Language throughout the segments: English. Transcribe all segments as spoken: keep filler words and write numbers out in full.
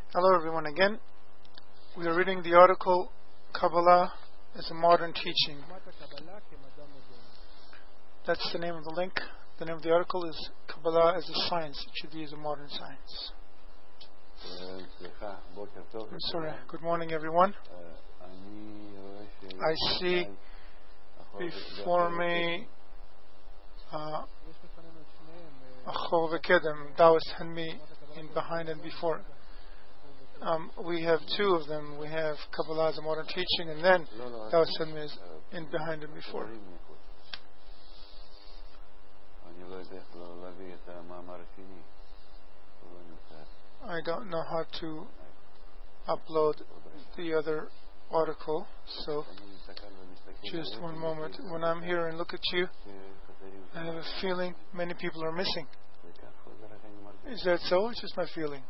Hello everyone again. We are reading the article Kabbalah as a Modern Teaching. That's the name of the link. The name of the article is Kabbalah as a Science. It should be as a modern science. I'm sorry. Good morning everyone. I see before me uh, Achor v'Kedem, Taoist and me in behind and before. Um, we have two of them. We have Kabbalah as a modern teaching, and then Taoist and me is in behind and before. I don't know how to upload the other article, so just one moment. When I'm here and look at you, I have a feeling many people are missing. Is that so? It's just my feeling.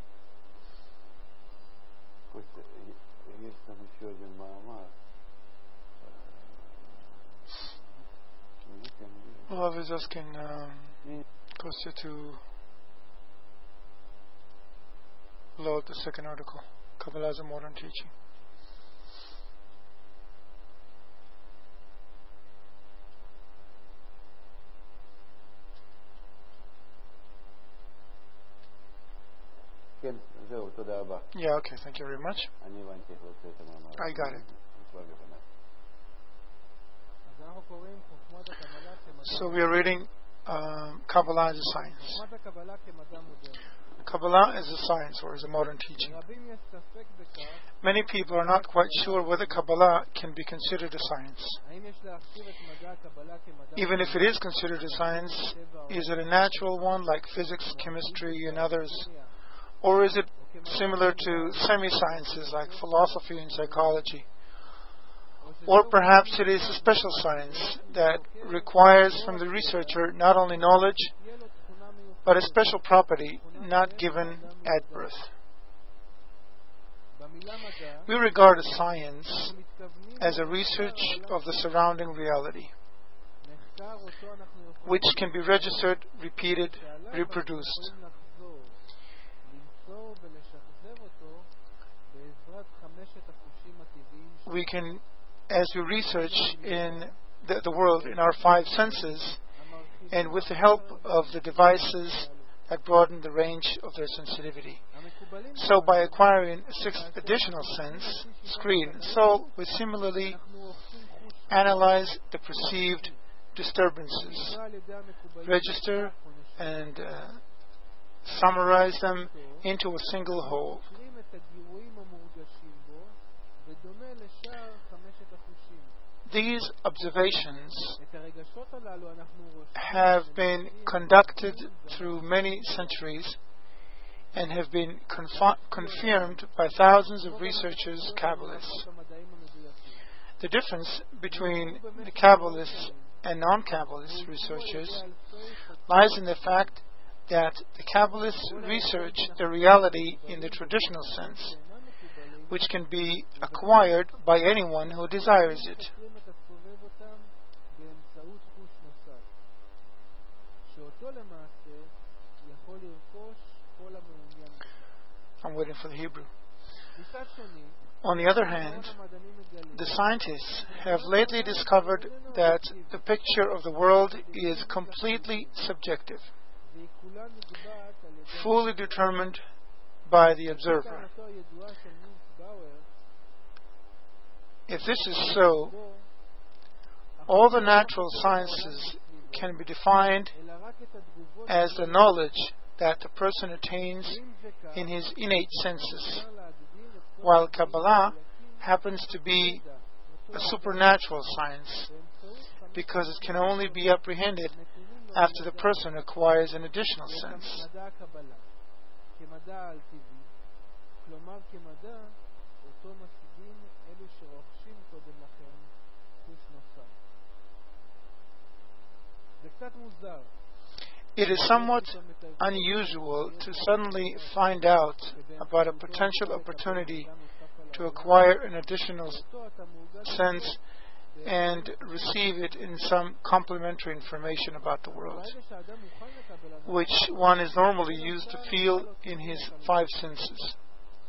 Well, I was asking um, Kostya to load the second article, Kabbalah as a modern teaching. Yeah, okay, thank you very much. I got it. So we are reading um, Kabbalah as a science. Kabbalah as a science or as a modern teaching. Many people are not quite sure whether Kabbalah can be considered a science. Even if it is considered a science, is it a natural one like physics, chemistry, and others? Or is it similar to semi-sciences like philosophy and psychology? Or perhaps it is a special science that requires from the researcher not only knowledge, but a special property not given at birth. We regard a science as a research of the surrounding reality, which can be registered, repeated, reproduced. We can, as we research in the, the world in our five senses, and with the help of the devices that broaden the range of their sensitivity. So by acquiring a sixth additional sense, screen, soul will similarly analyze the perceived disturbances, register and uh, summarize them into a single whole. These observations have been conducted through many centuries and have been confi- confirmed by thousands of researchers, Kabbalists. The difference between the Kabbalists and non-Kabbalist researchers lies in the fact that the Kabbalists research the reality in the traditional sense, which can be acquired by anyone who desires it. I'm waiting for the Hebrew. On the other hand, the scientists have lately discovered that the picture of the world is completely subjective, fully determined by the observer. If this is so, all the natural sciences can be defined as the knowledge that the person attains in his innate senses, while Kabbalah happens to be a supernatural science because it can only be apprehended after the person acquires an additional sense. It is somewhat unusual to suddenly find out about a potential opportunity to acquire an additional sense and receive it in some complementary information about the world, which one is normally used to feel in his five senses.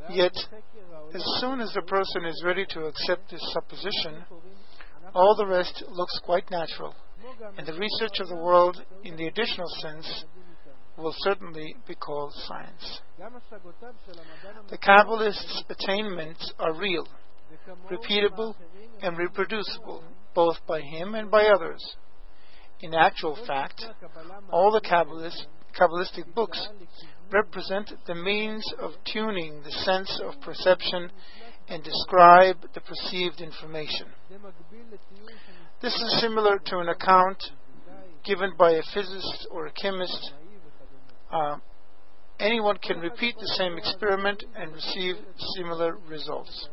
Yet, as soon as the person is ready to accept this supposition, all the rest looks quite natural, and the research of the world in the additional sense will certainly be called science. The Kabbalists' attainments are real, repeatable, and reproducible, both by him and by others. In actual fact, all the Kabbalist, Kabbalistic books represent the means of tuning the sense of perception and describe the perceived information. This is similar to an account given by a physicist or a chemist. Uh, anyone can repeat the same experiment and receive similar results.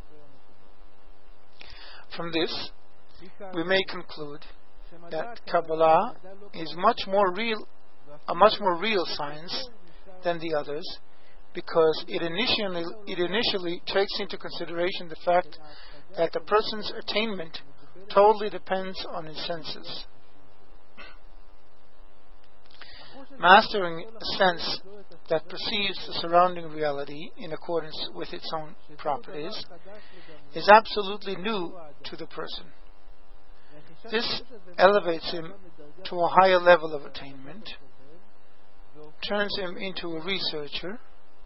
From this, we may conclude that Kabbalah is much more real, a much more real science than the others, because it initially, it initially takes into consideration the fact that the person's attainment totally depends on his senses. Mastering a sense that perceives the surrounding reality in accordance with its own properties is absolutely new to the person. This elevates him to a higher level of attainment, turns him into a researcher,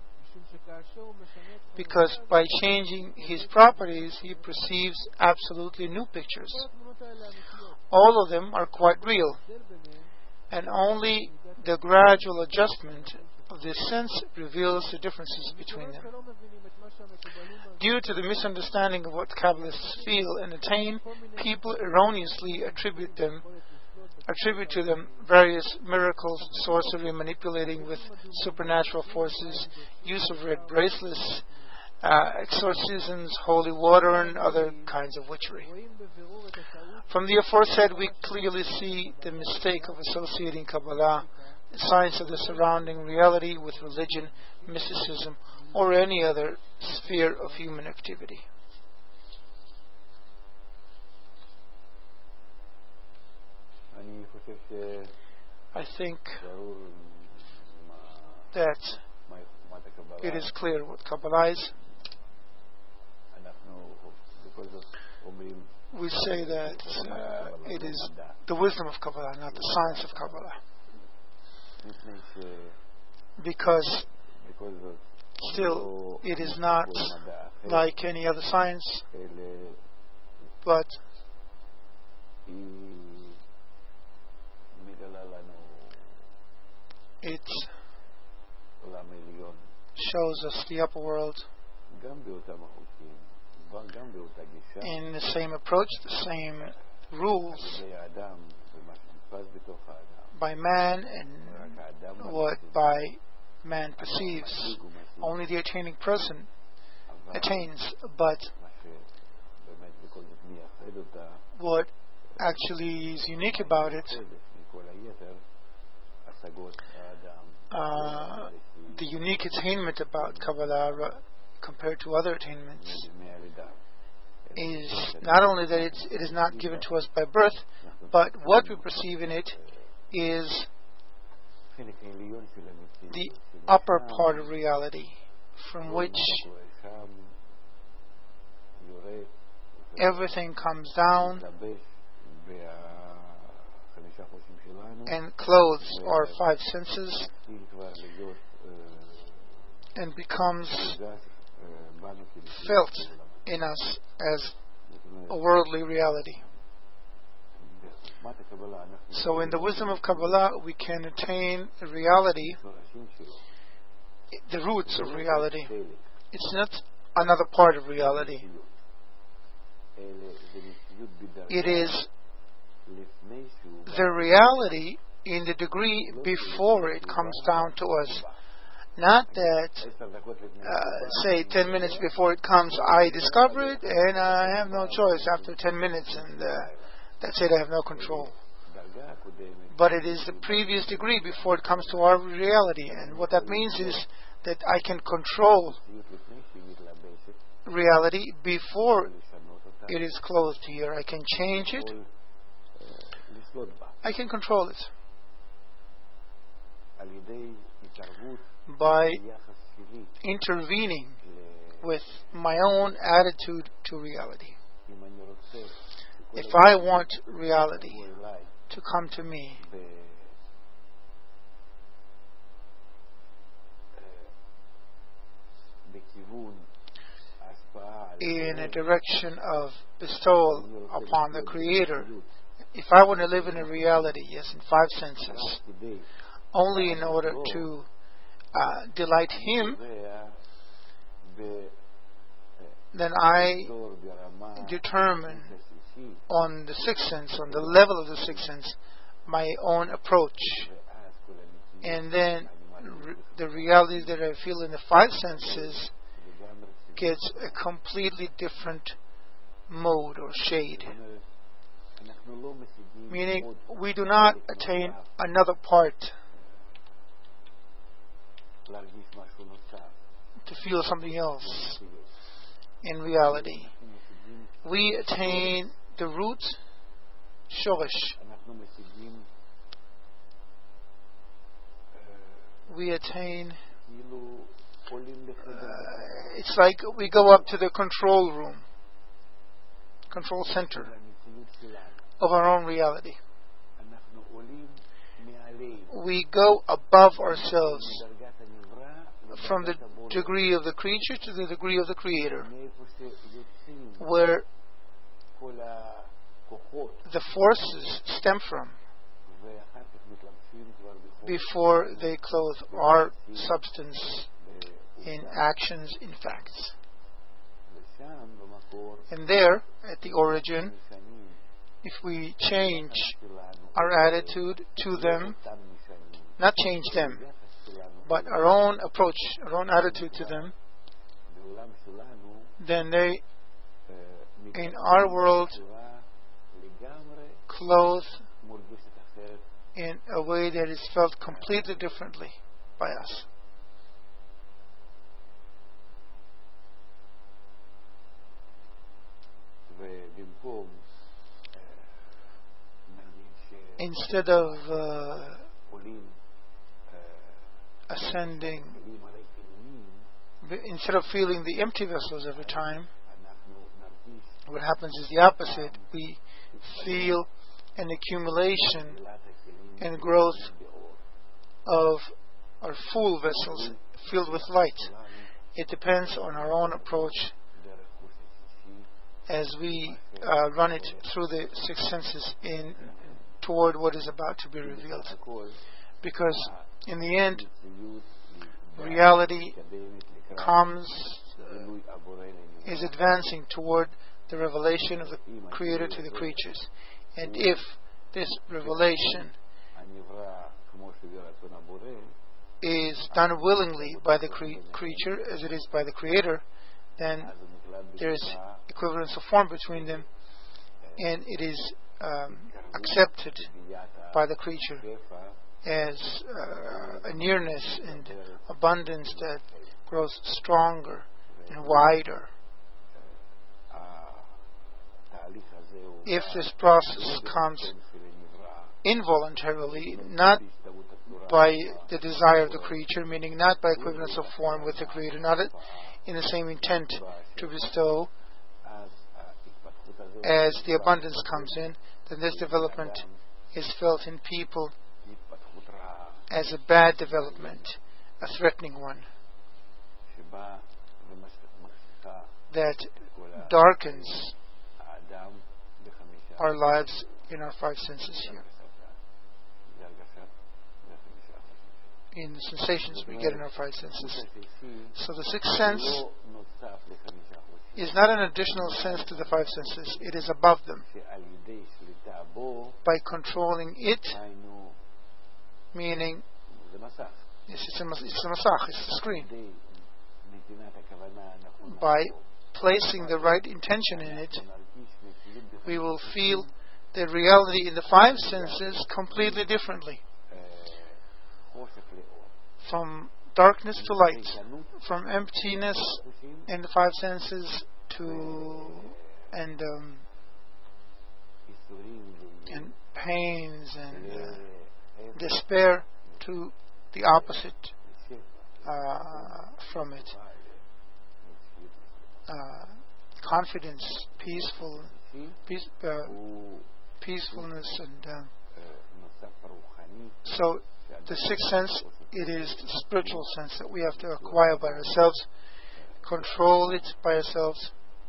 because by changing his properties he perceives absolutely new pictures. All of them are quite real, and only the gradual adjustment of this sense reveals the differences between them. Due to the misunderstanding of what Kabbalists feel and attain, people erroneously attribute them attribute to them various miracles, sorcery, manipulating with supernatural forces, use of red bracelets, uh, exorcisms, holy water, and other kinds of witchery. From the aforesaid, we clearly see the mistake of associating Kabbalah, the science of the surrounding reality, with religion, mysticism, or any other sphere of human activity. I think that it is clear what Kabbalah is. We say that uh, it is the wisdom of Kabbalah, not the science of Kabbalah. Because still it is not like any other science, but it shows us the upper world in the same approach, the same rules by man and what by man perceives. Only the attaining person attains, but what actually is unique about it, uh, the unique attainment about Kabbalah compared to other attainments, is not only that it's, it is not given to us by birth, but what we perceive in it is the upper part of reality, from which everything comes down and clothes our five senses and becomes felt in us as a worldly reality. So in the wisdom of Kabbalah we can attain the reality, the roots of reality. It's not another part of reality. It is the reality in the degree before it comes down to us. Not that, uh, say, ten minutes before it comes, I discover it and I have no choice after ten minutes, and uh, that's it, I have no control. But it is the previous degree before it comes to our reality, and what that means is that I can control reality before it is clothed here. I can change it. I can control it by intervening with my own attitude to reality. If I want reality to come to me in a direction of bestowal upon the Creator, if I want to live in a reality, yes, in five senses, only in order to uh, delight Him, then I determine on the sixth sense, on the level of the sixth sense, my own approach. And then re- the reality that I feel in the five senses gets a completely different mode or shade. Meaning, we do not attain another part to feel something else in reality. We attain the root, shoresh. We attain, uh, it's like we go up to the control room, control center of our own reality. We go above ourselves from the degree of the creature to the degree of the Creator, where the forces stem from before they clothe our substance in actions, in facts. And there, at the origin, if we change our attitude to them, not change them, but our own approach, our own attitude to them, then they, in our world, clothe in a way that is felt completely differently by us. Instead of uh, ascending, instead of feeling the empty vessels every time, what happens is the opposite. We feel an accumulation and growth of our full vessels filled with light. It depends on our own approach as we uh, run it through the six senses in toward what is about to be revealed. Because in the end, reality comes, uh, is advancing toward the revelation of the Creator to the creatures. And if this revelation is done willingly by the cre- creature as it is by the Creator, then there is equivalence of form between them, and it is um, accepted by the creature as uh, a nearness and abundance that grows stronger and wider. If this process comes involuntarily, not by the desire of the creature, meaning not by equivalence of form with the Creator, not in the same intent to bestow, as the abundance comes in, then this development is felt in people as a bad development, a threatening one, that darkens our lives in our five senses here, in the sensations we get in our five senses. So the sixth sense is not an additional sense to the five senses, it is above them. By controlling it, meaning it's, it's, a, it's a masach, it's a screen. By placing the right intention in it, we will feel the reality in the five senses completely differently. From darkness to light, from emptiness in the five senses to and um, and pains and uh, despair to the opposite uh, from it. uh, confidence, peaceful, peace, uh, peacefulness, and uh, so the sixth sense, it is the spiritual sense that we have to acquire by ourselves, control it by ourselves,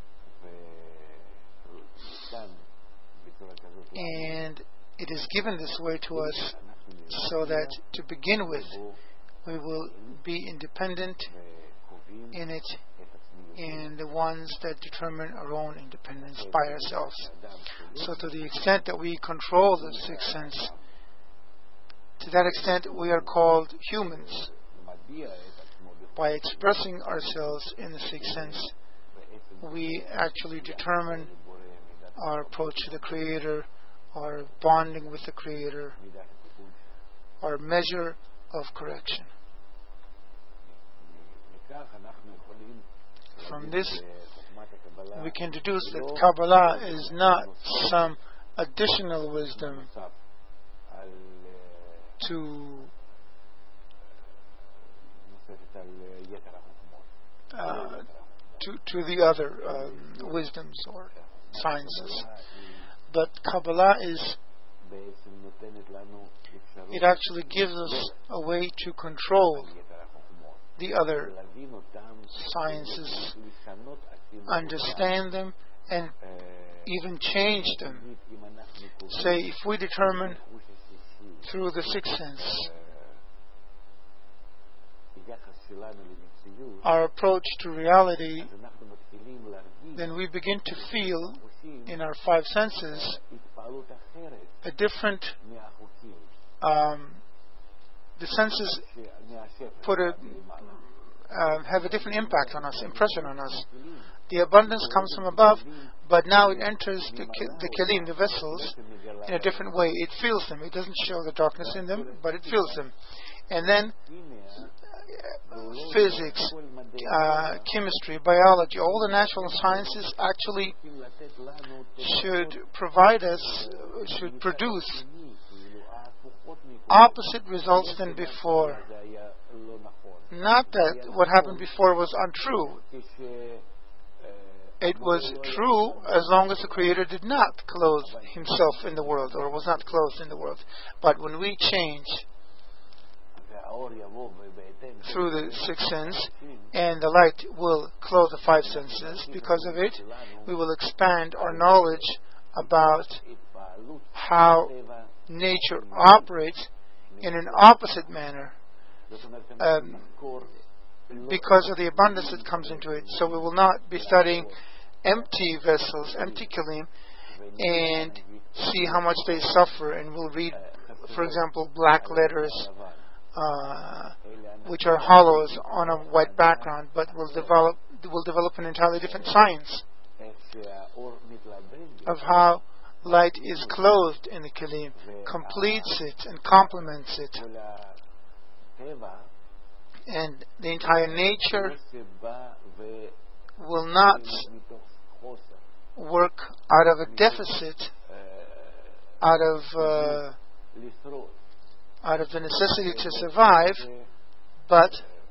and it is given this way to us so that to begin with we will be independent in it, in the ones that determine our own independence by ourselves. So to the extent that we control the sixth sense, to that extent we are called humans. By expressing ourselves in the sixth sense, we actually determine our approach to the Creator, our bonding with the Creator, our measure of correction. From this, we can deduce that Kabbalah is not some additional wisdom to uh, to, to the other um, wisdoms or sciences, but Kabbalah is it actually gives us a way to control the other sciences, understand them, and even change them. Say, if we determine through the sixth sense our approach to reality, then we begin to feel in our five senses a different um, the senses put a uh, have a different impact on us, impression on us. The abundance comes from above, but now it enters the, the kelim, the vessels, in a different way. It feels them. It doesn't show the darkness in them, but it feels them. And then uh, physics, uh, chemistry, biology, all the natural sciences actually should provide us, should produce opposite results than before. Not that what happened before was untrue. It was true as long as the Creator did not clothe Himself in the world, or was not clothed in the world. But when we change through the sixth sense, and the light will clothe the five senses, because of it, we will expand our knowledge about how nature operates in an opposite manner, um, because of the abundance that comes into it. So we will not be studying empty vessels, empty kelim, and see how much they suffer, and we'll read, for example, black letters uh, which are hollows on a white background, but will develop will develop an entirely different science of how light is clothed in the kelim, completes it and complements it, and the entire nature will not work out of a deficit, out of uh, out of the necessity to survive, but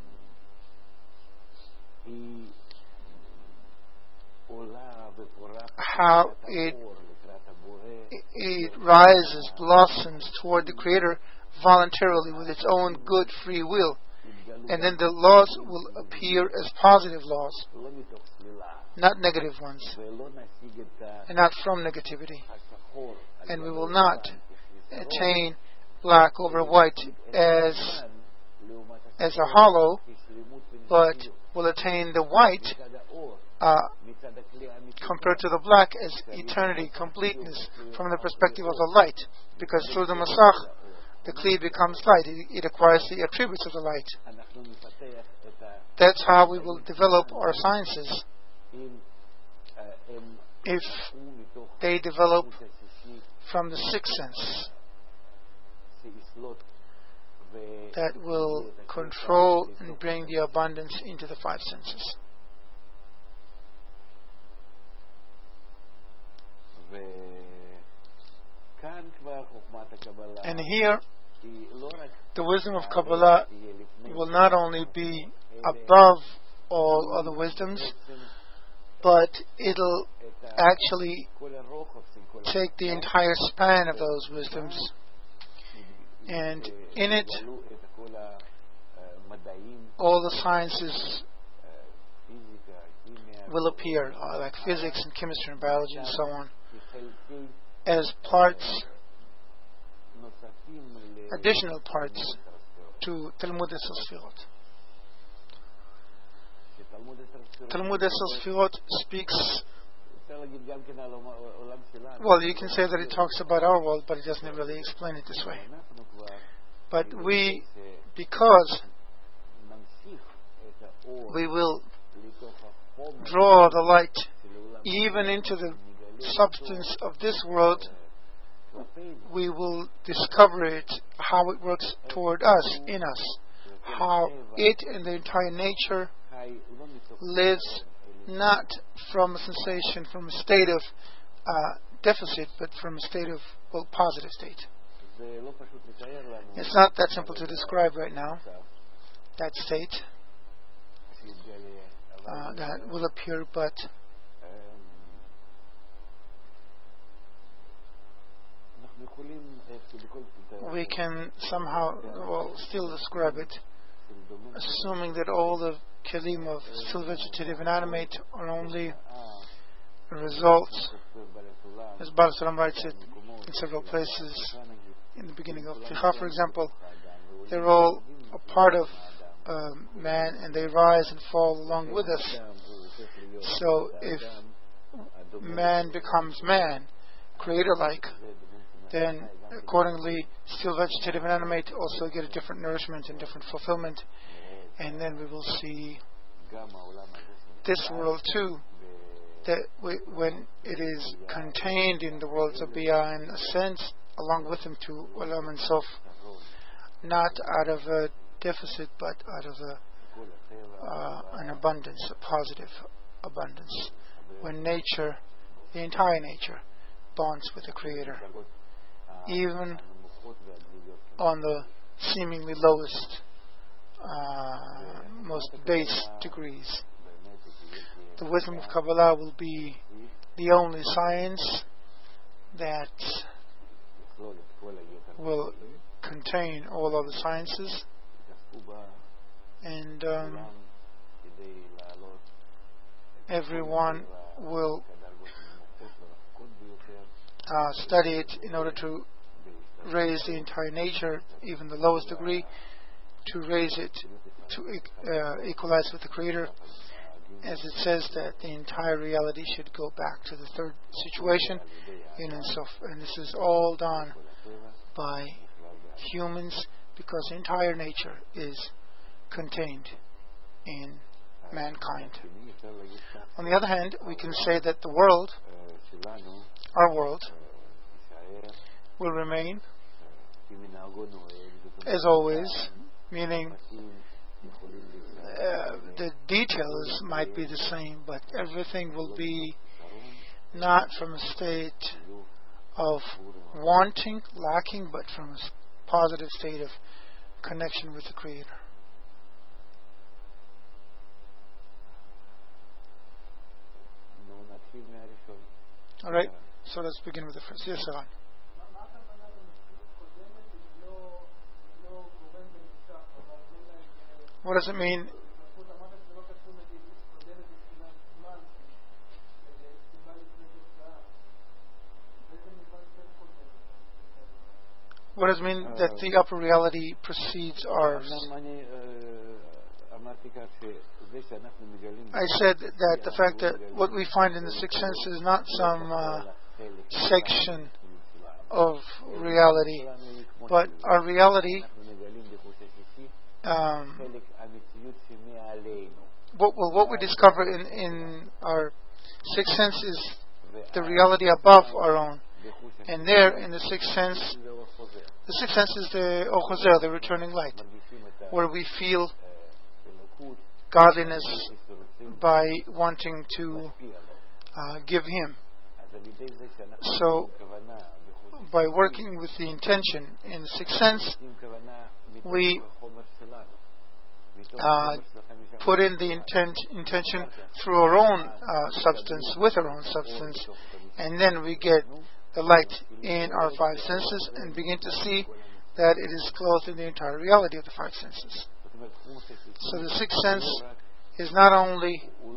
how it it rises, blossoms toward the Creator voluntarily with its own good free will. And then the laws will appear as positive laws, not negative ones, and not from negativity. And we will not attain black over white as as a hollow, but will attain the white uh, compared to the black as eternity, completeness from the perspective of the light, because through the Masach the Kli becomes light. It, it acquires the attributes of the light. That's how we will develop our sciences, if they develop from the sixth sense that will control and bring the abundance into the five senses. And here, the wisdom of Kabbalah will not only be above all other wisdoms, but it'll actually take the entire span of those wisdoms, and in it all the sciences will appear, uh, like physics and chemistry and biology and so on, as parts, additional parts to Talmud Esel Talmud Esel speaks, well, you can say that it talks about our world, but it doesn't really explain it this way. But we, because we will draw the light even into the substance of this world, we will discover it, how it works toward us, in us, how it and the entire nature lives not from a sensation, from a state of uh, deficit, but from a state of, well, positive state. It's not that simple to describe right now, that state uh, that will appear, but we can somehow, well, still describe it, assuming that all the kelim of still vegetative and animate are only a result, as Baal Salam writes it in several places, in the beginning of Tikha, for example, they're all a part of um, man, and they rise and fall along with us. So if man becomes man, creator-like, then accordingly still vegetative and animate also get a different nourishment and different fulfillment, and then we will see this world too, that we, when it is contained in the worlds of Biyah and ascends along with him to Olam and Sof, not out of a deficit but out of a, uh, an abundance, a positive abundance, when nature, the entire nature, bonds with the Creator, even on the seemingly lowest, uh, most base degrees. The wisdom of Kabbalah will be the only science that will contain all other sciences, and um, everyone will uh, study it in order to raise the entire nature, even the lowest degree, to raise it to uh, equalize with the Creator, as it says that the entire reality should go back to the third situation in Ein Sof, and this is all done by humans, because the entire nature is contained in mankind. On the other hand, we can say that the world, our world, will remain as always, meaning uh, the details might be the same, but everything will be not from a state of wanting, lacking, but from a positive state of connection with the Creator. Alright, so let's begin with the first. Yes, Saran. What does it mean? What does it mean that the upper reality precedes ours? I said that the fact that what we find in the sixth sense is not some uh, section of reality, but our reality, um, what, well, what we discover in, in our sixth sense is the reality above our own. And there, in the sixth sense, the sixth sense is the Ochozer, the returning light, where we feel godliness by wanting to uh, give Him. So, by working with the intention in the sixth sense, we uh, put in the intent, intention through our own uh, substance, with our own substance, and then we get the light in our five senses and begin to see that it is clothed in the entire reality of the five senses. So the sixth sense is not only,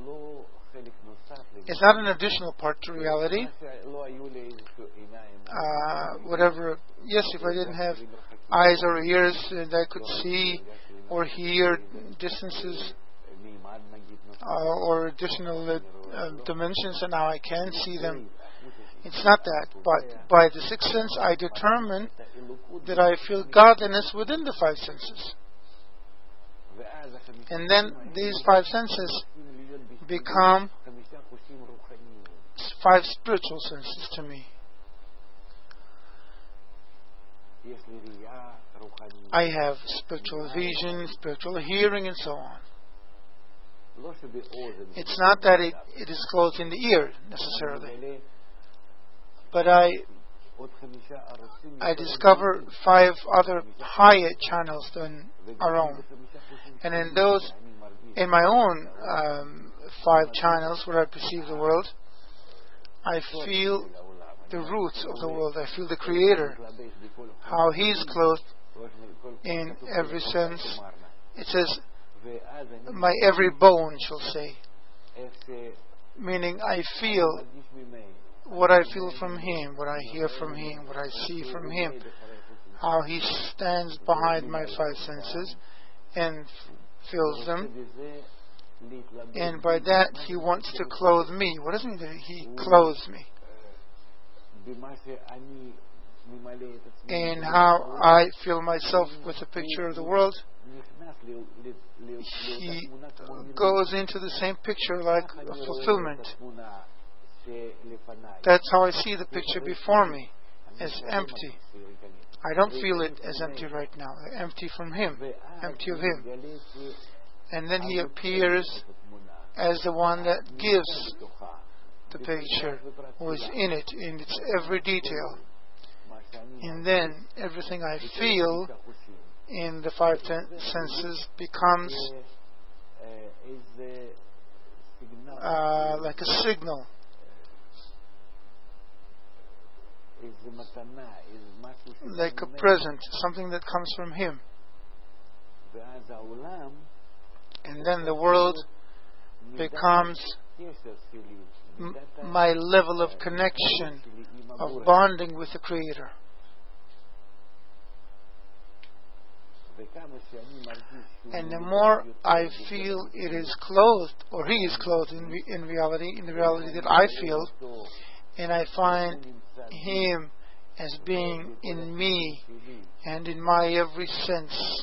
it's not an additional part to reality. Uh, whatever, yes, if I didn't have eyes or ears and I could see or hear distances uh, or additional uh, dimensions, and now I can see them. It's not that, but by the sixth sense I determine that I feel godliness within the five senses. And then these five senses become five spiritual senses to me. I have spiritual vision, spiritual hearing, and so on. It's not that it, it is clothed in the ear necessarily, but I I discover five other higher channels than our own, and in those, in my own um, five channels where I perceive the world, I feel the roots of the world. I feel the Creator, how He's clothed in every sense. It says, my every bone shall say, meaning I feel what I feel from Him, what I hear from Him, what I see from Him, how He stands behind my five senses and fills them. And by that He wants to clothe me. What does it mean that He clothes me? And how I fill myself with a picture of the world, He goes into the same picture like a fulfillment. That's how I see the picture before me, as empty. I don't feel it as empty right now, empty from Him, empty of Him. And then He appears as the one that gives the picture, who is in it, in its every detail. And then everything I feel in the five ten- senses becomes uh, like a signal, like a present, something that comes from Him. And then the world becomes m- my level of connection, of bonding with the Creator. And the more I feel it is clothed, or He is clothed in, re- in reality, in the reality that I feel, and I find Him as being in me and in my every sense,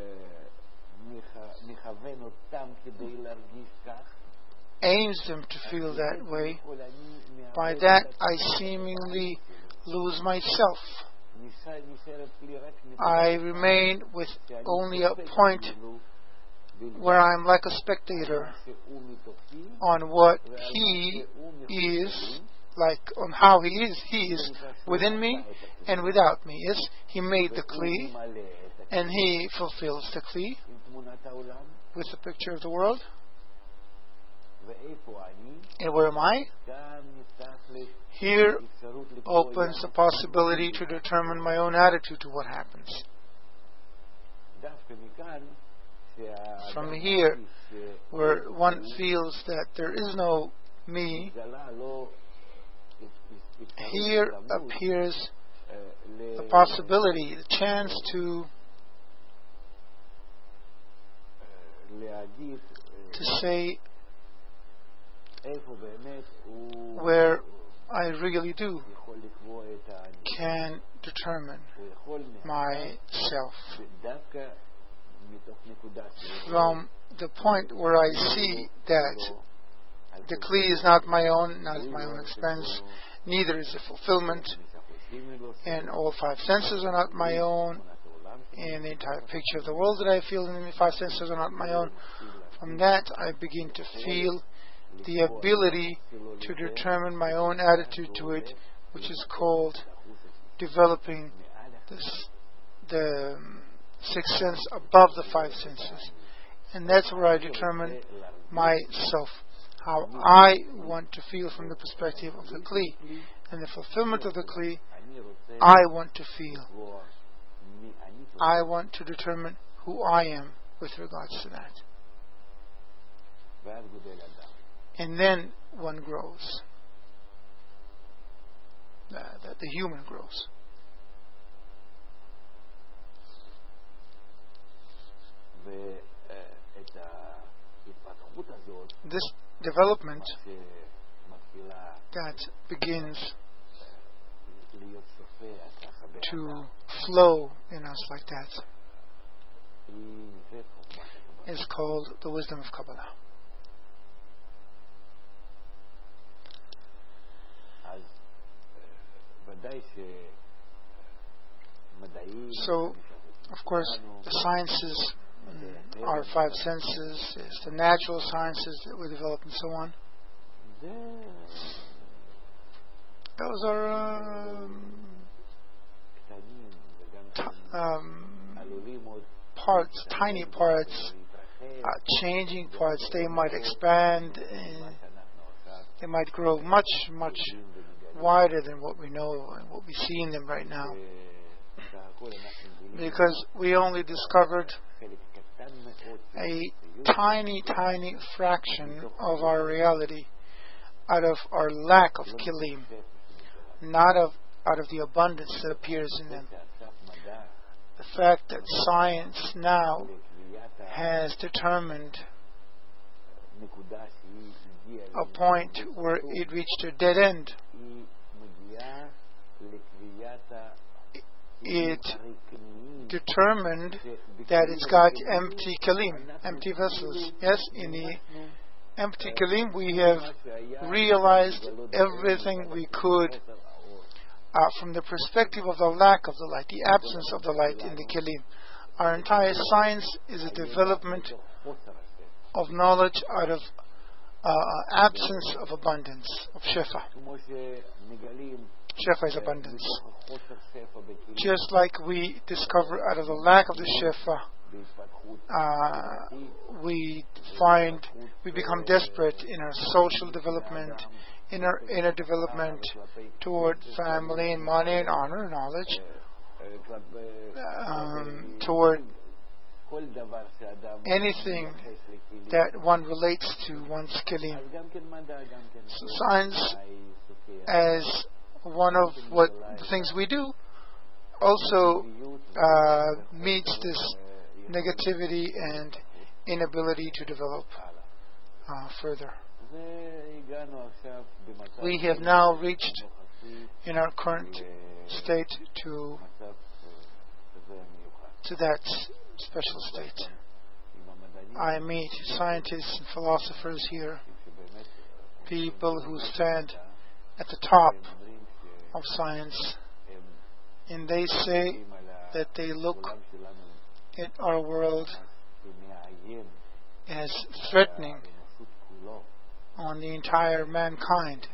aims them to feel that way. By that I seemingly lose myself. I remain with only a point where I'm like a spectator on what He is, like on how He is. He is within me and without me. Yes, He made the Kli and He fulfills the Kli with the picture of the world. And where am I? Here opens the possibility to determine my own attitude to what happens. From here, where one feels that there is no me, here appears the possibility, the chance to to say where I really do can determine myself from the point where I see that the Kli is not my own, not at my own expense, neither is the fulfillment, and all five senses are not my own, and the entire picture of the world that I feel in the five senses are not my own. From that I begin to feel the ability to determine my own attitude to it, which is called developing this, the um, sixth sense above the five senses. And that's where I determine myself, how I want to feel from the perspective of the Kli. And the fulfillment of the Kli, I want to feel. I want to determine who I am with regards to that. And then one grows. The, the, the human grows. This development that begins to flow in us like that is called the wisdom of Kabbalah. So, of course, the sciences, our five senses, the natural sciences that we develop and so on, those are um, t- um, parts, tiny parts, uh, changing parts. They might expand, and they might grow much, much wider than what we know and what we see in them right now. Because we only discovered a tiny, tiny fraction of our reality out of our lack of kilim, not of out of the abundance that appears in them. The fact that science now has determined a point where it reached a dead end. It determined that it's got empty kelim, empty vessels. Yes, in the empty kelim we have realized everything we could uh, from the perspective of the lack of the light, the absence of the light in the kelim. Our entire science is a development of knowledge out of uh, absence of abundance, of shefa. Shefa is abundance. Just like we discover out of the lack of the shefa, uh, we find we become desperate in our social development, in our inner development toward family and money and honor and knowledge, um, toward anything that one relates to one's kelim. So science, as one of what the things we do, also uh, meets this negativity and inability to develop uh, further. We have now reached in our current state to to that special state. I meet scientists and philosophers here, people who stand at the top of science, and they say that they look at our world as threatening on the entire mankind,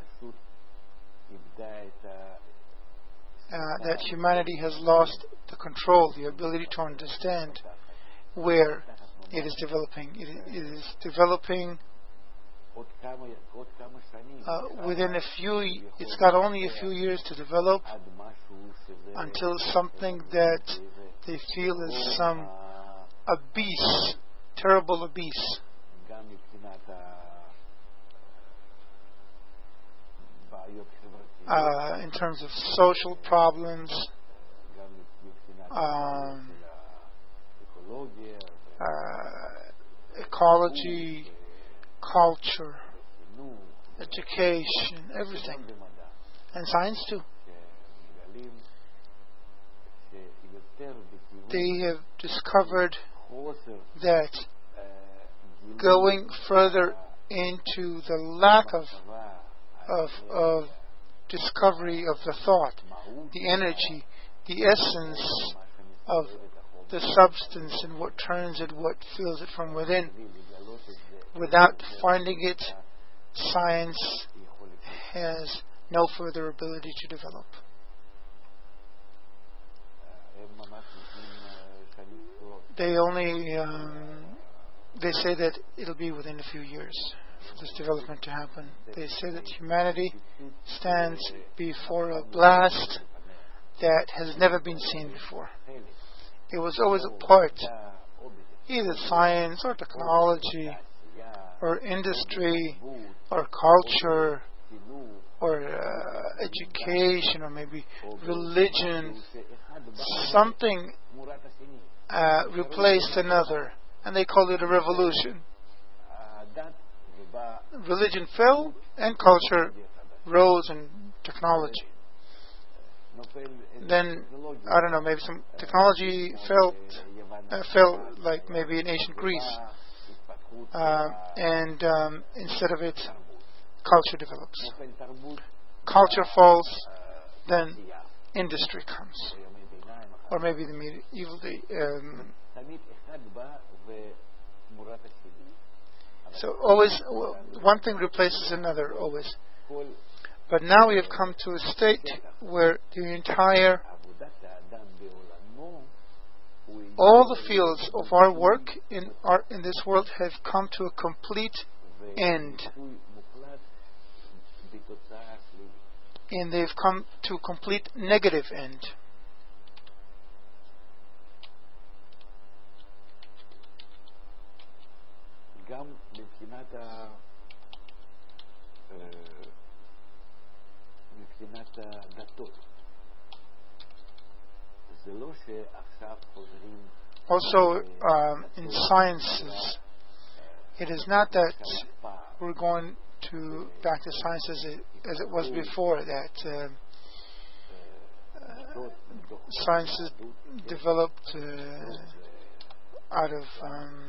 uh, that humanity has lost the control, the ability to understand where it is developing. It, it is developing uh, within a few, it's got only a few years to develop until something that they feel is some abyss, terrible abyss. Uh, in terms of social problems, um, uh, ecology, culture, education, everything, and science too. They have discovered that going further into the lack of of, of discovery of the thought, the energy, the essence of the substance and what turns it, what fills it from within, without finding it, science has no further ability to develop. They only um, they say that it'll be within a few years for this development to happen. They say that humanity stands before a blast that has never been seen before. It was always a part, either science or technology or industry or culture or uh, education or maybe religion. Something uh, replaced another, and they call it a revolution. Religion fell and culture rose in technology. Then, I don't know, maybe some technology fell, uh, fell like maybe in ancient Greece. Uh, and um, instead of it, culture develops. Culture falls, then industry comes. Or maybe the medieval day. Um, so always, one thing replaces another, always. But now we have come to a state where the entire, all the fields of our work in our in this world have come to a complete end. And they've come to a complete negative end. Also, um, in sciences, it is not that we're going to back to science as it, as it was before, that uh, uh, sciences developed uh, out of um,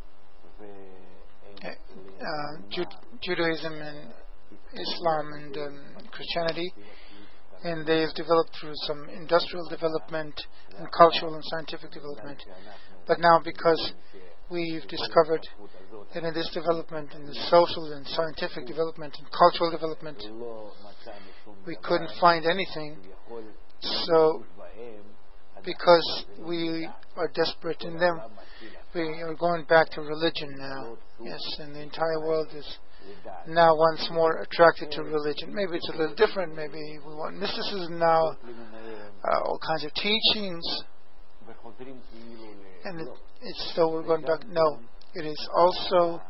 uh, Ju- Judaism and Islam and um, Christianity, and they've developed through some industrial development and cultural and scientific development. But now, because we've discovered that in this development, in the social and scientific development and cultural development, we couldn't find anything. So, because we are desperate in them, we are going back to religion now. Yes, and the entire world is now once more attracted to religion. Maybe it's a little different. Maybe we want mysticism now, uh, all kinds of teachings, and it, it's though we're going back. No, it is also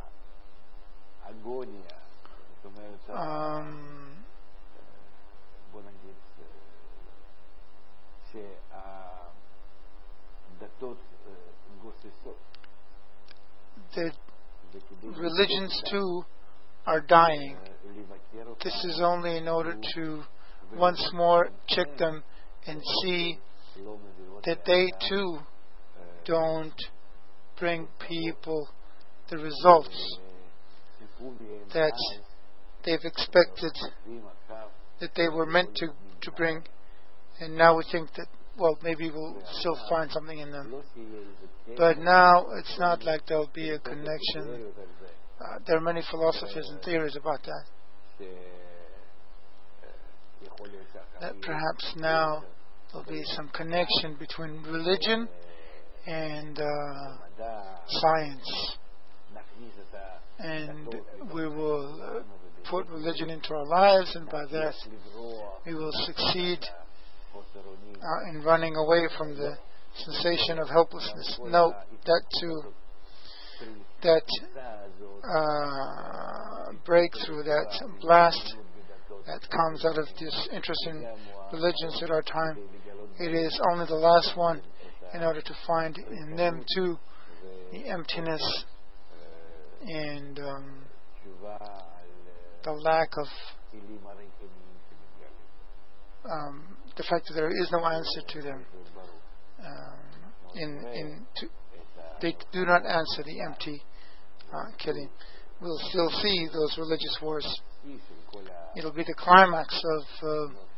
um, the religions too are dying. This is only in order to once more check them and see that they too don't bring people the results that they've expected, that they were meant to, to bring, and now we think that, well, maybe we'll still find something in them. But now it's not like there'll be a connection. Uh, there are many philosophies and theories about that. That perhaps now there'll be some connection between religion and uh, science. And we will uh, put religion into our lives, and by that we will succeed uh, in running away from the sensation of helplessness. No, that too, that uh, breakthrough, that blast that comes out of this interest in religions at our time, it is only the last one in order to find in them too the emptiness and um, the lack of um, the fact that there is no answer to them. Um, in in to, they do not answer the empty uh, killing. We'll still see those religious wars. It'll be the climax of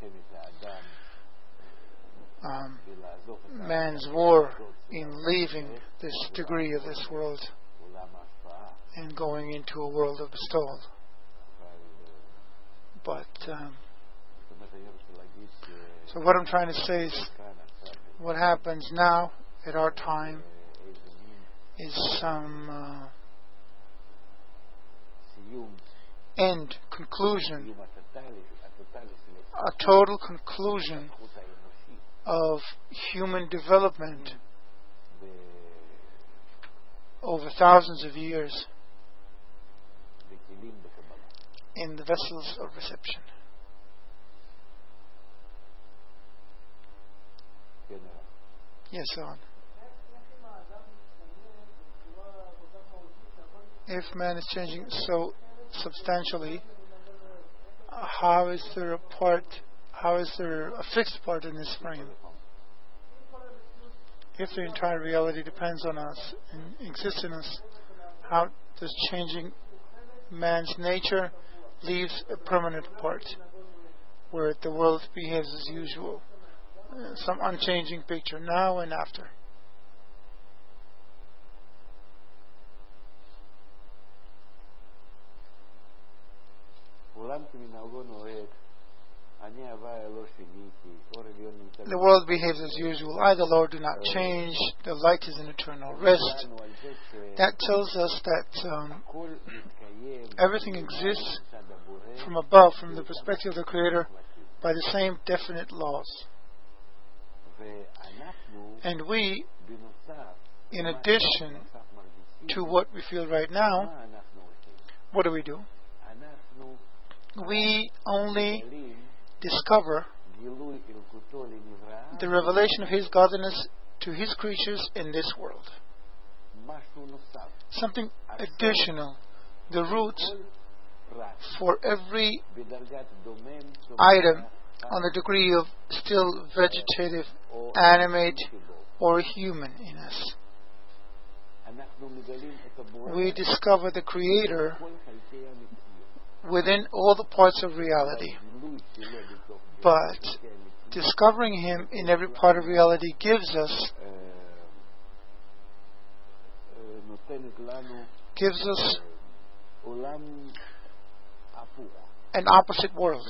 uh, um, man's war in leaving this degree of this world and going into a world of bestowal. But um, so what I'm trying to say is, what happens now at our time is some uh, end, conclusion, a total conclusion of human development over thousands of years in the vessels of reception. Yes, on. If man is changing so substantially, how is there a part, how is there a fixed part in this frame? If the entire reality depends on us and exists in us, how does changing man's nature leaves a permanent part where the world behaves as usual? Uh, some unchanging picture now and after. The world behaves as usual. I, the Lord, do not change. The light is an eternal rest. That tells us that um, everything exists from above, from the perspective of the Creator, by the same definite laws. And we, in addition to what we feel right now, what do we do? We only discover the revelation of His godliness to His creatures in this world. Something additional, the roots for every item on the degree of still vegetative, animate, or human in us. We discover the Creator within all the parts of reality. But discovering Him in every part of reality gives us gives us an opposite world.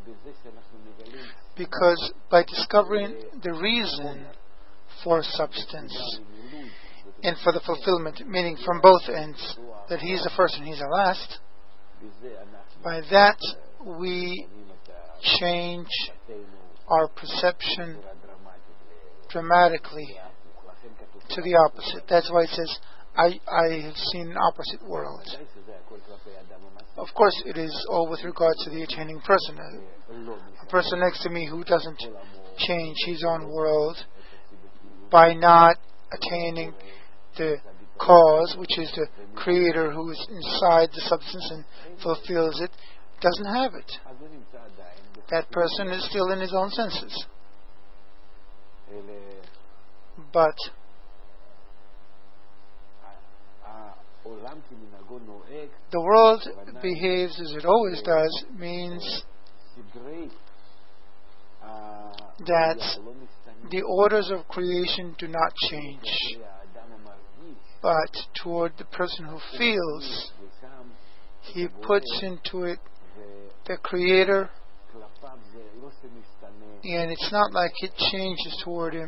Because by discovering the reason for substance and for the fulfillment, meaning from both ends, that He is the first and He is the last, by that we change our perception dramatically to the opposite. That's why it says, I, I have seen an opposite world. Of course, it is all with regard to the attaining person. A, a person next to me who doesn't change his own world by not attaining the cause, which is the Creator who is inside the substance and fulfills it, doesn't have it. That person is still in his own senses. But the world behaves as it always does, means that the orders of creation do not change. But toward the person who feels, he puts into it the Creator, and it's not like it changes toward him.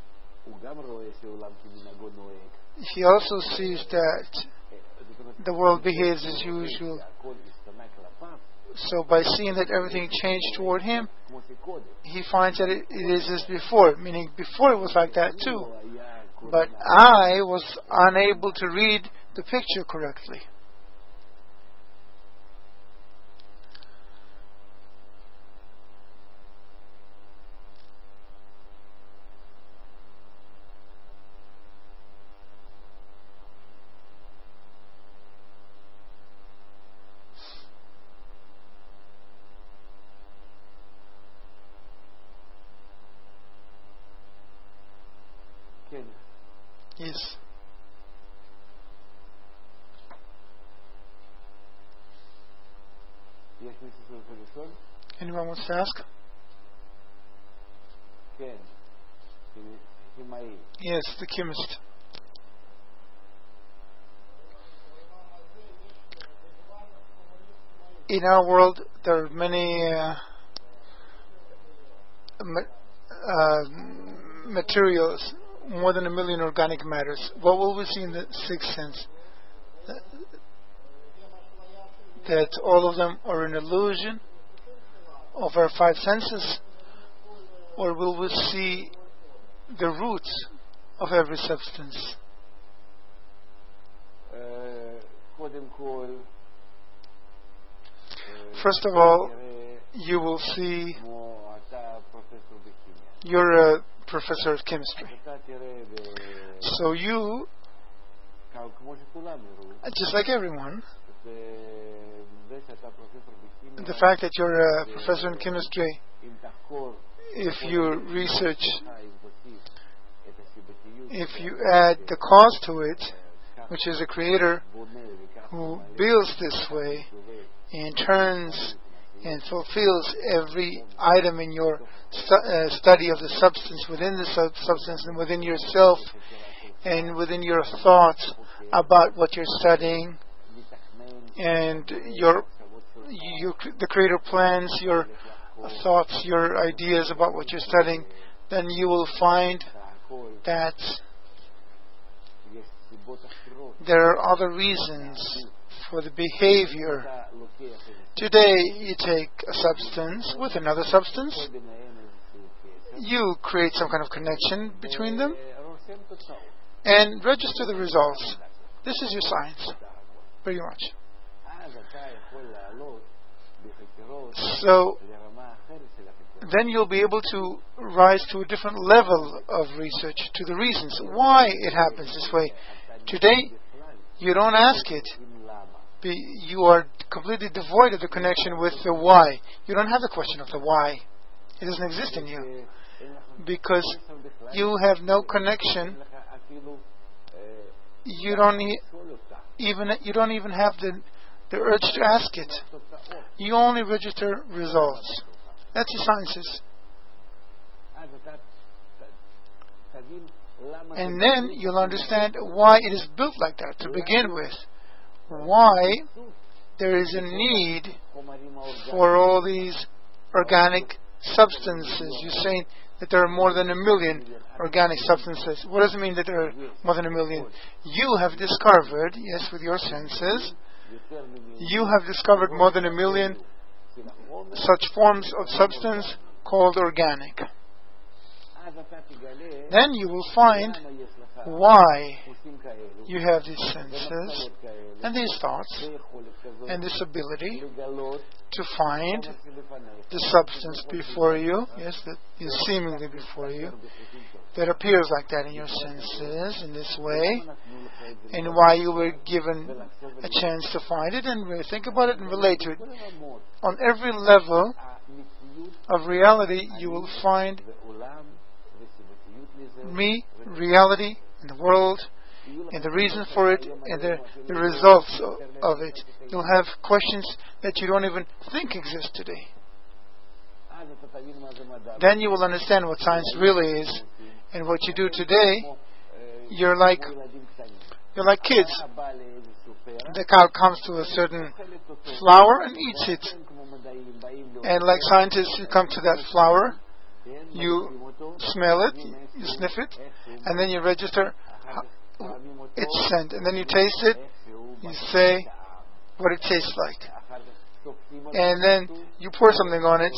He also sees that the world behaves as usual. So by seeing that everything changed toward him, he finds that it, it is as before, meaning before it was like that too. But I was unable to read the picture correctly. Yes. Anyone wants to ask? Yes, the chemist. In our world, there are many uh, ma- uh, materials, more than a million organic matters. What will we see in the sixth sense? that all of them are an illusion of our five senses? Or will we see the roots of every substance? First of all, you will see you're a professor of chemistry. So you, just like everyone, the fact that you're a professor in chemistry, if you research, if you add the cause to it, which is a creator who builds this way and turns and fulfills every item in your stu- uh, study of the substance within the sub- substance and within yourself and within your thoughts about what you're studying, and your, your the creator plans your thoughts, your ideas about what you're studying, then you will find that there are other reasons for the behavior. Today you take a substance with another substance, you create some kind of connection between them and register the results. This is your science, pretty much. So then you'll be able to rise to a different level of research, to the reasons why it happens this way. Today, you don't ask it. Be, you are completely devoid of the connection with the why. You don't have the question of the why. It doesn't exist in you. Because you have no connection. You don't e- even you don't even have the, the urge to ask it. You only register results. That's the sciences. And then you'll understand why it is built like that to begin with. Why there is a need for all these organic substances. You're saying that there are more than a million organic substances. What does it mean that there are more than a million? You have discovered, yes, with your senses, you have discovered more than a million such forms of substance called organic. Then you will find why you have these senses and these thoughts and this ability to find the substance before you, yes, that is seemingly before you, that appears like that in your senses in this way, and why you were given a chance to find it and really think about it and relate to it. On every level of reality, you will find me, reality, in the world, and the reason for it, and the, the results of, of it. You'll have questions that you don't even think exist today. Then you will understand what science really is, and what you do today. You're like you're like kids. The cow comes to a certain flower and eats it, and like scientists, you come to that flower, you smell it, you sniff it, and then you register its scent, and then you taste it, you say what it tastes like, and then you pour something on it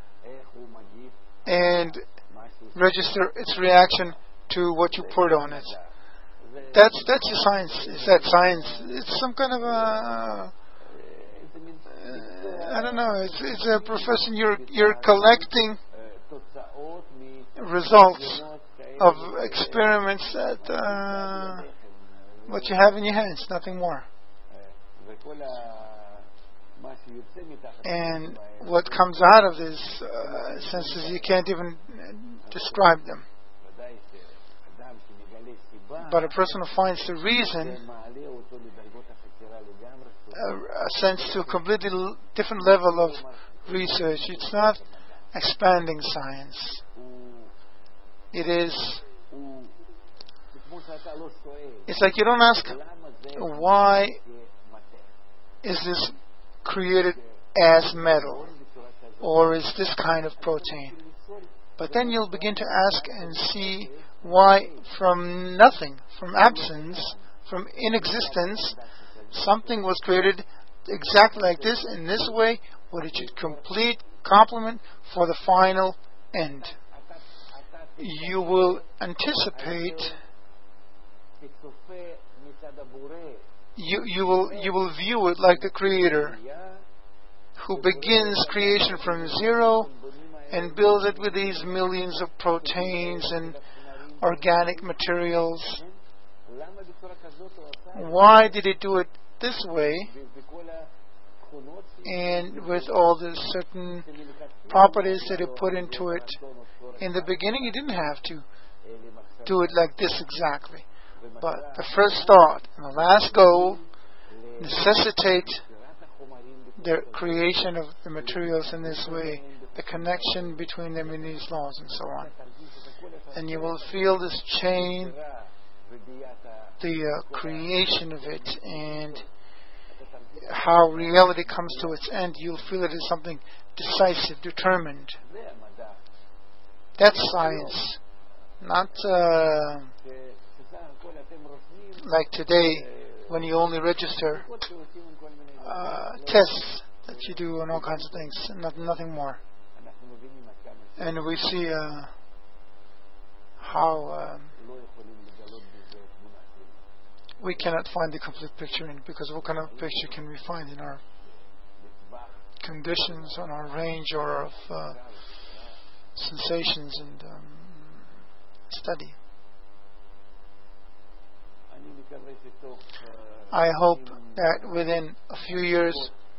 and register its reaction to what you poured on it. That's that's your science. Is that science? It's some kind of a uh, I don't know. It's it's a profession. You're you're collecting results of experiments that uh, what you have in your hands, nothing more. And what comes out of these uh, senses, you can't even describe them. But a person who finds the reason, a, a sense to a completely l- different level of research. It's not expanding science. It is. It's like you don't ask, why is this created as metal, or is this kind of protein? But then you'll begin to ask and see why from nothing, from absence, from inexistence, something was created exactly like this, in this way, what it should complete, complement for the final end. You will anticipate, you, you will you will view it like the Creator, who begins creation from zero and builds it with these millions of proteins and organic materials. Why did it do it this way? And with all the certain properties that it put into it. In the beginning, you didn't have to do it like this exactly. But the first thought and the last goal necessitate the creation of the materials in this way, the connection between them in these laws and so on. And you will feel this chain, the uh, creation of it, and how reality comes to its end. You'll feel it as something decisive, determined. That's science, not uh, like today when you only register uh, tests that you do and all kinds of things, and not, nothing more. And we see uh, how um, we cannot find the complete picture in, because what kind of picture can we find in our conditions, on our range or of uh, sensations and um, study. I hope that within a few years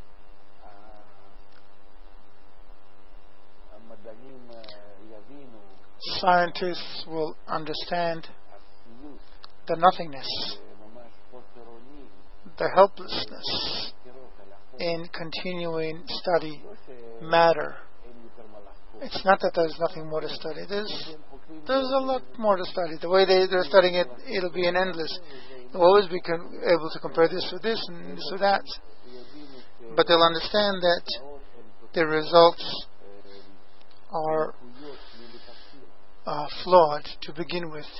scientists will understand the nothingness, the helplessness in continuing study matter. It's not that there's nothing more to study. There's there's a lot more to study. The way they, they're studying it, it'll be an endless. You'll always be com- able to compare this with this and this with that. But they'll understand that the results are uh, flawed to begin with.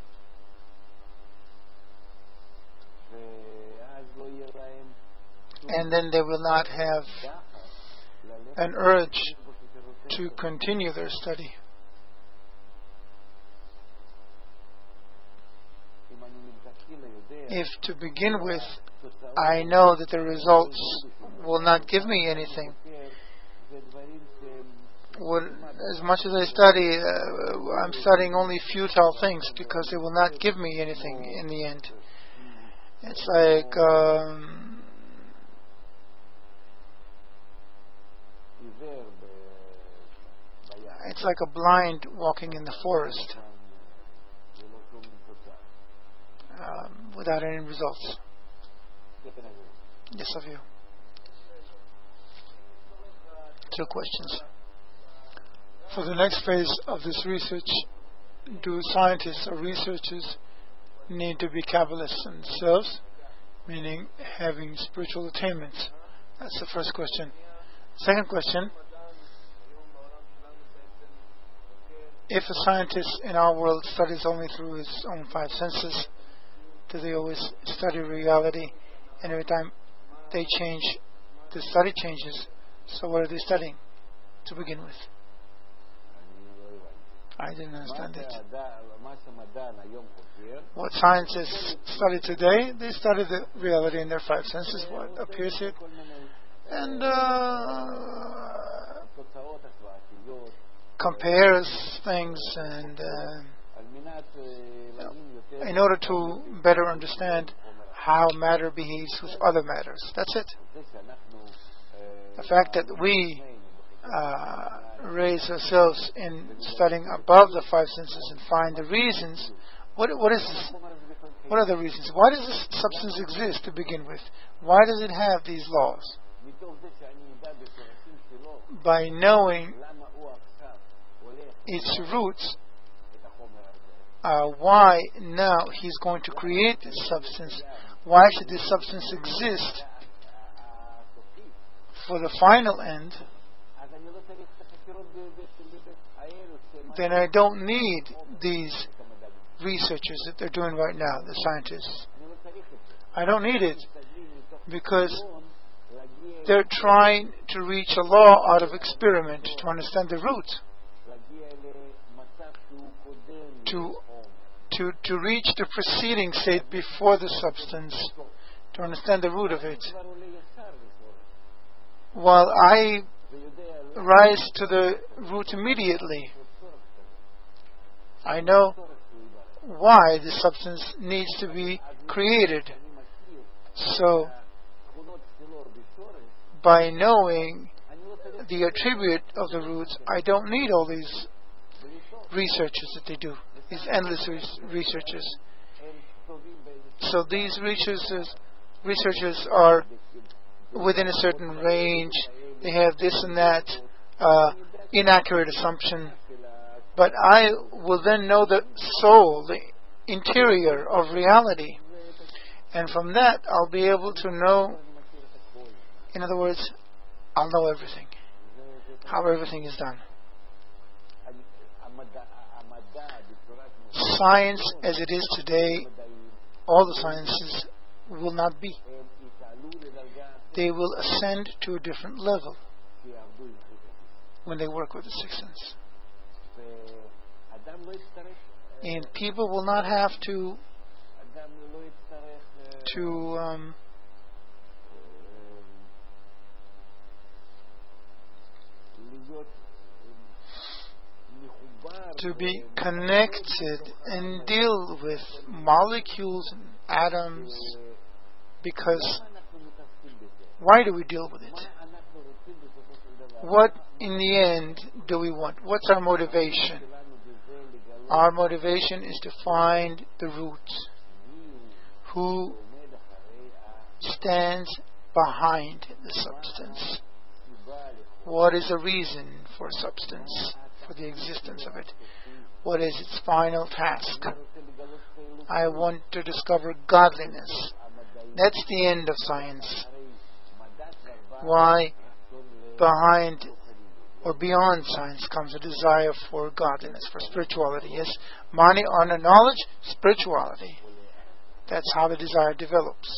And then they will not have an urge to continue their study. If to begin with I know that the results will not give me anything, what, as much as I study, uh, I'm studying only futile things because they will not give me anything in the end. It's like um, it's like a blind walking in the forest um, without any results. Yes, of you. Two questions. For the next phase of this research, do scientists or researchers need to be Kabbalists themselves, meaning having spiritual attainments? That's the first question. Second question, if a scientist in our world studies only through his own five senses, do they always study reality, and every time they change, the study changes? So what are they studying to begin with? I didn't understand it. What scientists study today, they study the reality in their five senses, what appears here, and uh, compares things, and uh, in order to better understand how matter behaves with other matters. That's it. The fact that we uh, raise ourselves in studying above the five senses and find the reasons. What, what is this? What are the reasons? Why does this substance exist to begin with? Why does it have these laws? By knowing its roots, uh, why now he's going to create this substance. Why should this substance exist for the final end? Then I don't need these researchers that they're doing right now, the scientists. I don't need it, because They're trying to reach a law out of experiment to understand the root, to to to reach the preceding state before the substance, to understand the root of it. While I rise to the root immediately, I know why the substance needs to be created. So, by knowing the attribute of the roots, I don't need all these researches that they do, these endless researches. So these researchers, researchers are within a certain range. They have this and that uh, inaccurate assumption. But I will then know the soul, the interior of reality. And from that, I'll be able to know, in other words, I'll know everything, how everything is done. Science as it is today, all the sciences will not be. They will ascend to a different level when they work with the sixth sense. And people will not have to to um, to be connected and deal with molecules and atoms, because why do we deal with it? What in the end do we want? What's our motivation? Our motivation is to find the root. Who stands behind the substance? What is the reason for substance, for the existence of it? What is its final task? I want to discover godliness. That's the end of science. Why? Behind or beyond science comes a desire for godliness, for spirituality. Yes, money, honor, knowledge, spirituality. That's how the desire develops.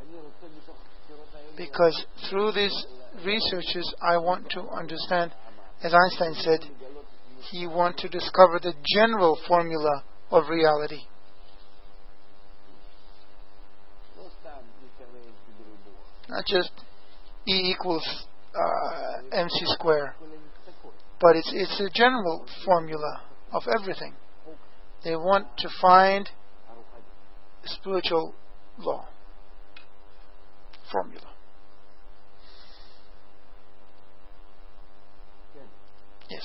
Because through these researches, I want to understand, as Einstein said, he wants to discover the general formula of reality. Not just E equals uh, mc square, but it's it's a general formula of everything. They want to find spiritual law formula. Yes.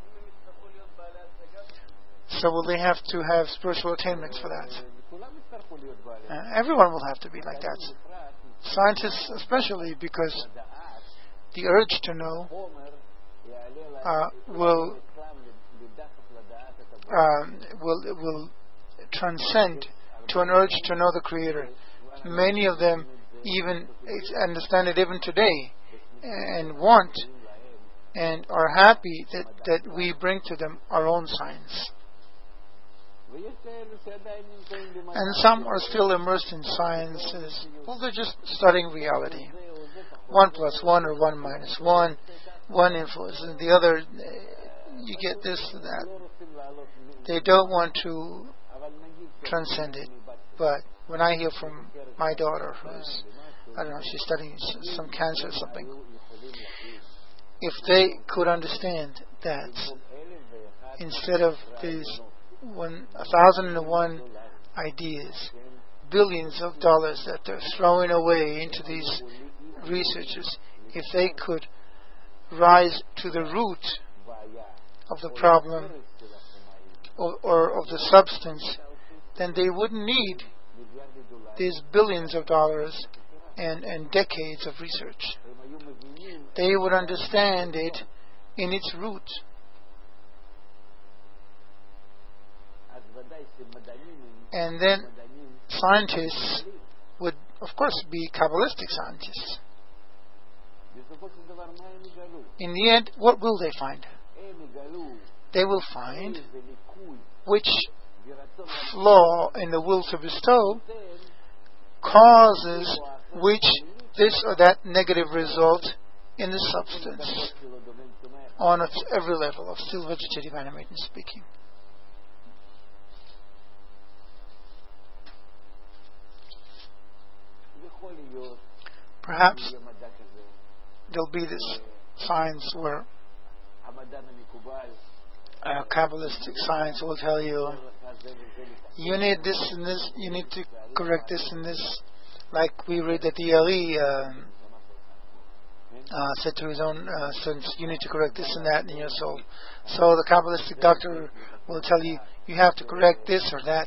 So will they have to have spiritual attainments for that? Uh, everyone will have to be like that. Scientists especially, because the urge to know uh, will um, will will transcend to an urge to know the Creator. Many of them even understand it even today and want and are happy that, that we bring to them our own science. And some are still immersed in sciences. Well, they're just studying reality. One plus one or one minus one. One influences the other. You get this and that. They don't want to transcend it. But when I hear from my daughter, who's, I don't know, she's studying some cancer or something, if they could understand that instead of these one, a thousand and one ideas, billions of dollars that they're throwing away into these researches, if they could rise to the root of the problem or, or of the substance, then they wouldn't need these billions of dollars and, and decades of research. They would understand it in its root. And then scientists would, of course, be Kabbalistic scientists. In the end, what will they find? They will find which flaw in the will to bestow causes which this or that negative result in the substance on its every level of still vegetative animating speaking. Perhaps there'll be this science where uh, Kabbalistic science will tell you you need this and this, you need to correct this and this, like we read that the Ali uh, uh, said to his own uh, students, you need to correct this and that in your soul. So the Kabbalistic doctor will tell you you have to correct this or that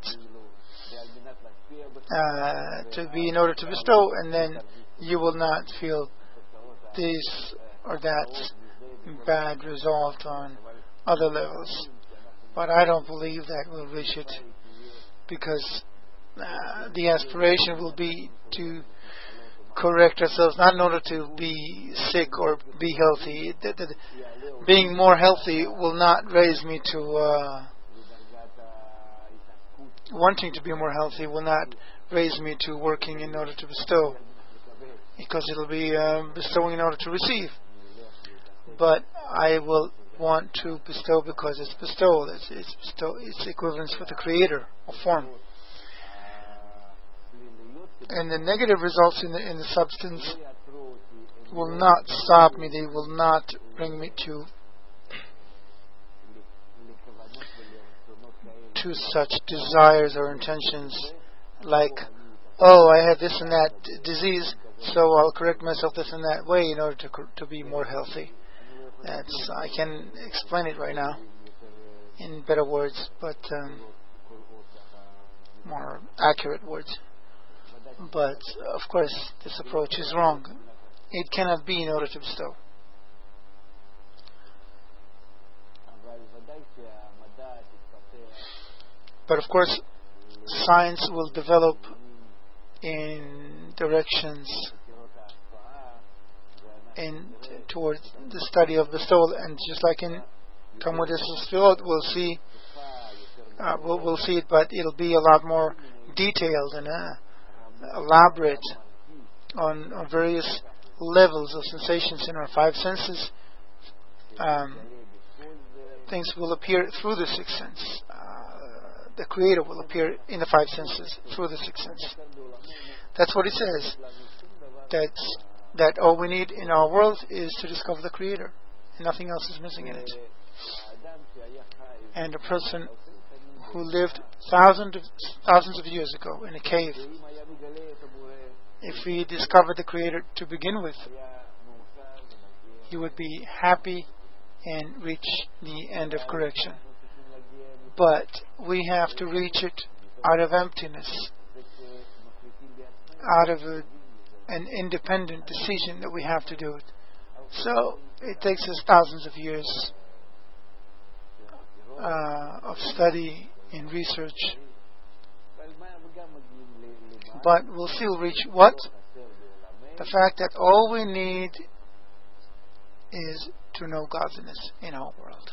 uh, to be in order to bestow, and then you will not feel this or that bad result on other levels. But I don't believe that we'll reach it, because uh, the aspiration will be to correct ourselves, not in order to be sick or be healthy. The, the, being more healthy will not raise me to uh, wanting to be more healthy will not raise me to working in order to bestow, because it'll be uh, bestowing in order to receive. But I will want to bestow because it's bestowal. It's it's, bestow, it's equivalence with the creator of form. And the negative results in the in the substance will not stop me. They will not bring me to to such desires or intentions like, oh, I had this and that d- disease, so I'll correct myself this and that way in order to to be more healthy. That's, I can explain it right now in better words, but um, more accurate words. But of course, this approach is wrong. It cannot be in order to bestow. But of course, science will develop in directions in towards the study of bestowal, and just like in Talmud Sefirot, we'll see, uh, we'll, we'll see it, but it'll be a lot more detailed and uh, elaborate on, on various levels of sensations in our five senses. Um, things will appear through the sixth sense. Uh, the Creator will appear in the five senses through the sixth sense. That's what it says. That's that all we need in our world is to discover the Creator, and nothing else is missing in it. And a person who lived thousands of, thousands of years ago in a cave, if he discovered the Creator to begin with, he would be happy and reach the end of correction. But we have to reach it out of emptiness, out of a an independent decision that we have to do it. So it takes us thousands of years uh, of study and research, but we'll still reach what? The fact that all we need is to know godliness in our world.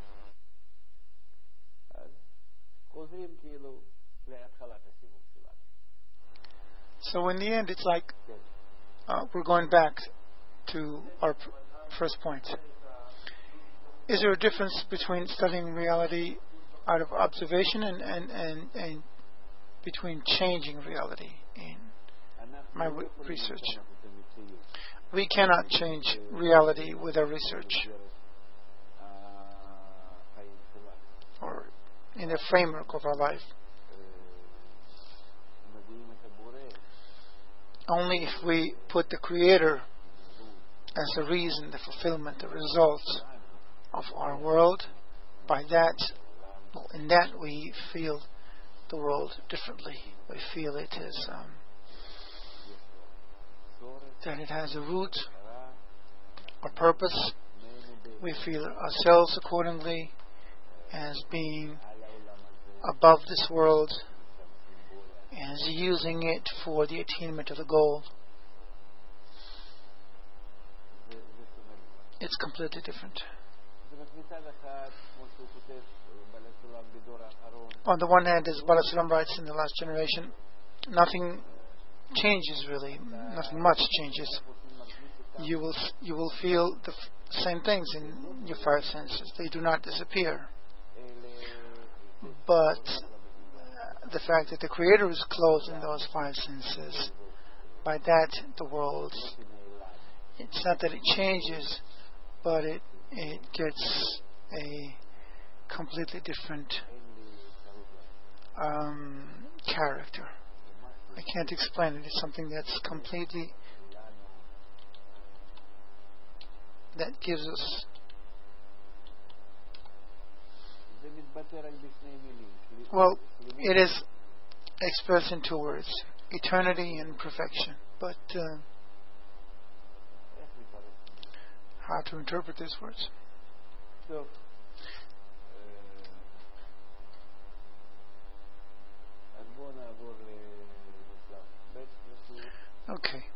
So in the end, it's like uh, we're going back to our pr- first point. Is there a difference between studying reality out of observation and, and, and, and between changing reality in my w- research? We cannot change reality with our research or in the framework of our life. Only if we put the Creator as the reason, the fulfillment, the result of our world, by that, in that we feel the world differently. We feel it as um, that it has a root, a purpose. We feel ourselves accordingly as being above this world, as using it for the attainment of the goal. It's completely different. On the one hand, as Bala Sulam writes in the last generation, nothing changes really. Nothing much changes. You will you will feel the f- same things in your five senses. They do not disappear. But the fact that the Creator is clothed in those five senses, by that the world, it's not that it changes, but it it gets a completely different um, character. I can't explain it. It's something that's completely, that gives us. Well, it is expressed in two words: eternity and perfection. But uh, how to interpret these words? Okay.